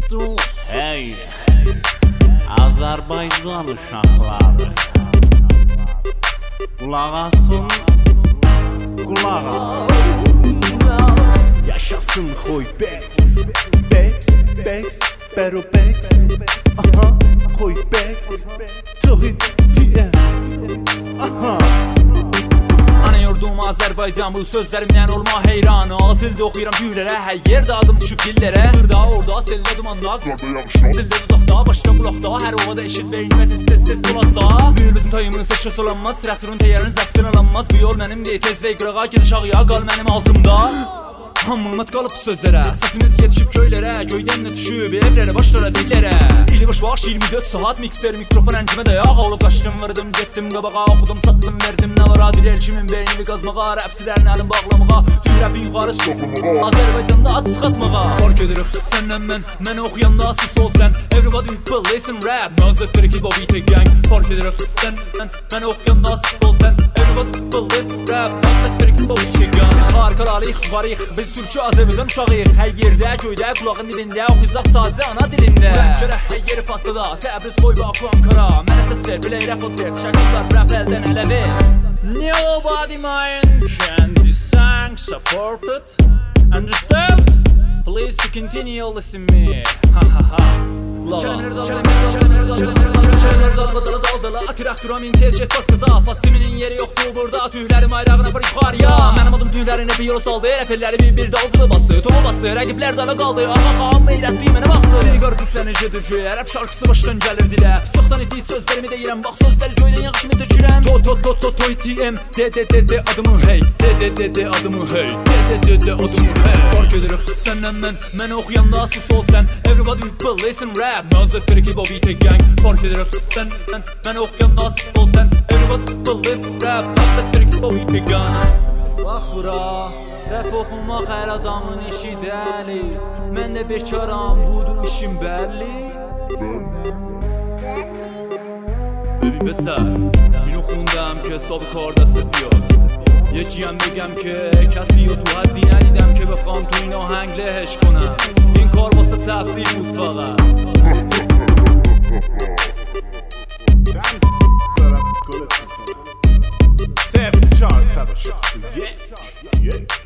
Hey, Azərbaycan uşaqları, qulaq asın, qulaq asın. Yaşasın xoy Bex, Bex, Bex, Bero Bex. Aha, xoy Bex, Tohid diye. Aha. Yurdum Azərbaycan, bu sözlərimdən olma heyran. Alt ildə oxuyuram büylərə, hər yerdə adım düşüb dillərə. Qırda, orada, seldə, dumanda, dildə, dudaqda, başda, qulaqda, hər ovada eşit beynimə tez dolazda. Büyür bizim tayımın seçə solanmaz, traktorun teyərin zəftin alanmaz. Bu yol mənim deyil, tez və iqrağa, gediş ağıya, qal mənim altımda. Hamımət qalıb sözlərə, səsimiz yetişib köylərə, göydən də düşüb evlərə, başlara, dillərə. İli boş vaxt 24 saat mikser, mikrofon əncimə dayaq olub qaçdım, vırdım, getdim qabağa, oxudum, satdım, verdim, nə var adil elçimin beynimi qazmağa, rəpsilərin əlin bağlamağa, tüyrəbi yuxarı çıxmağa, Azərbaycanda at çıxatmağa. Fark edirik səndən mən oxuyanda sus ol sən. Everybody people listen rap, Nazətləri ki Bobby Tech Gang. Fark edirik səndən mən oxuyanda sus ol sən. Everybody people listen rap, Nazətləri ki Bobby Tech Gang. Biz harikalarıyıq, varıyıq, biz Türkçü Azərbaycan uşağıyıq. Hər yerdə, göydə, qulağın dibində, oxuyacaq sadəcə ana dilində. Rap görə hər yeri patlıda, Təbriz, Xoy, Baku, Ankara. Mənə səs ver, bilək rəfot ver, şəkillər rap əldən ələ ver. Nobody mind can this song support it. Understand? Please to continue listen me. Ha ha ha. Traktoramin tez get bas qaza, fastiminin yeri yoxdur burada, tüylərim ayrağına bir yuxarıya. Mənim adım tüylərinə bir yola saldı, rəpərləri bir dalcılı bastı, tomu bastı, rəqiblər dala qaldı, ağa qağım meyrətli mənə baxdı. Siqar tüflənəcə dürcü, rəp şarkısı başdan gəlir dilə, sıxdan iti sözlərimi deyirəm, bax sözləri göydən yaxşımı tökürəm. TOTM, DDDD adımı hey, DDDD adımı hey, DDDD adımı hey. Fark edirik səndən mən oxuyanda sus ol sən. Everybody people listen rap, Nazətləri ki Bobby Tech Gang. Fark edirik səndən mən oxuyanda sus ol sən. Everybody people listen rap, Nazətləri ki Bobby Tech Gang. Bax bura, rap oxumaq hər adamın işi dəli. Mən də bekaram, budur işim bəlli. ببین بسر اینو خوندم که حساب کار دستت بیاد. یکی هم بگم که کسی رو تو حدی ندیدم که بخوام تو این آهنگ لهش کنم. این کار واسه تفریح بود فقط. Seft 461